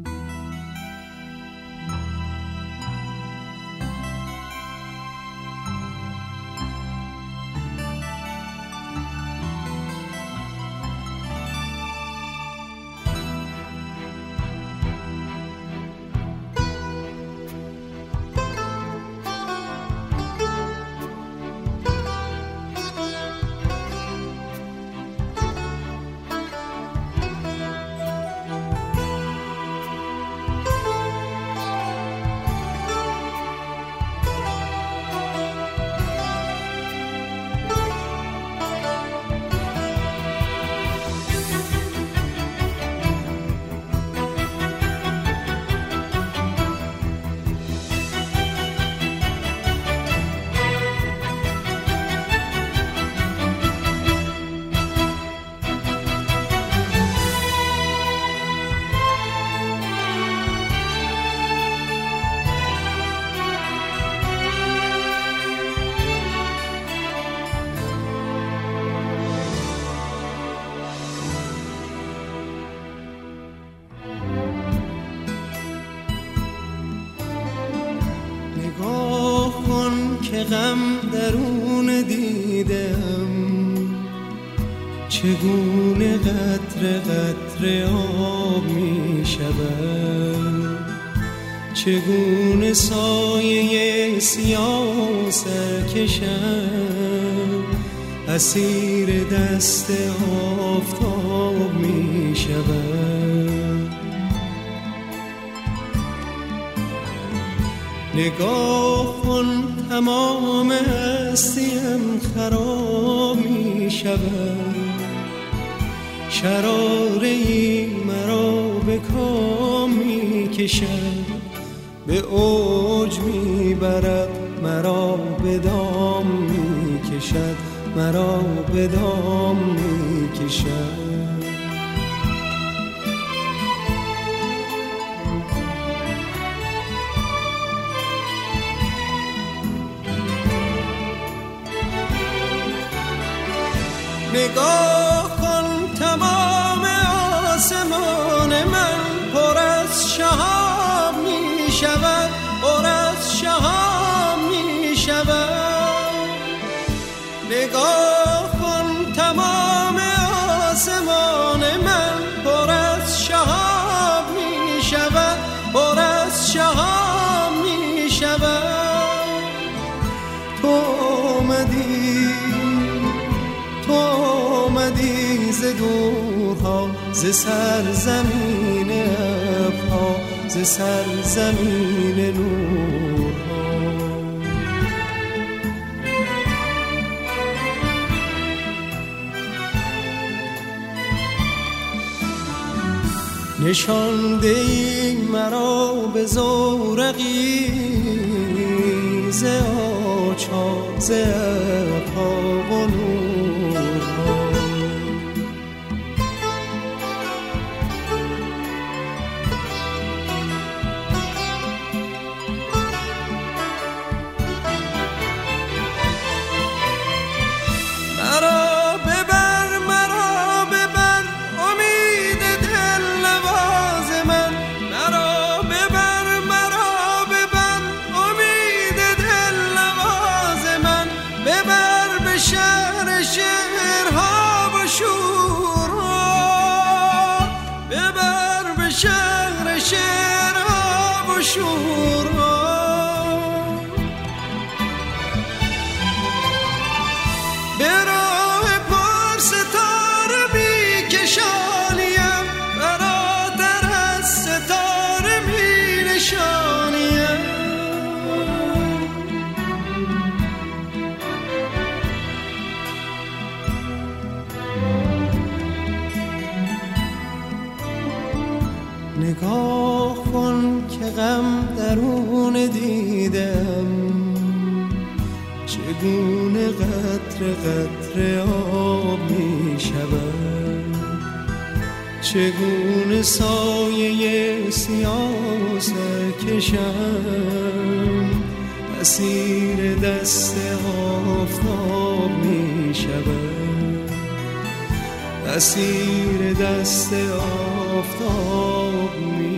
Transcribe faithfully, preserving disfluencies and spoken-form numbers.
غم درون دیدم، چگونه قطره قطره آب می شود، چگونه سایه سیاه سرکشم اسیر دست آفتاب می شود. نگاه کن تمام هستیم خراب می شود، شراره‌ای مرا به کام می کشد، به اوج می برد مرا به دام می کشد، مرا به دام می کشد. نگاه کن تمام آسمان من پر از شهاب می شود، پر از شهاب می شود. نگاه کن تمام آسمان من پر از شهاب می شود، پر از شهاب می شود. تو آمدی، تو آمدی ز دورها، ز سرزمین ابرها، ز سرزمین نورها. نشانده ای مرا به زورقی ز آچار، ز ابرها و نورها. مرا ببر، مرا ببر امید دل نواز من، مرا ببر، مرا ببر امید دل نواز من. ببر به شهر شعرها و شورها، ببر به شهر شعرها و شورها. به راه پر ستاره می کشانیم، براتر از ستاره می نشانیم. نگاه کن که غم درون دیدم، چگونه قطره قطره آب می شود، چگونه سایه سیاه سرکشم اسیر دست آفتاب می شود، اسیر دست آفتاب می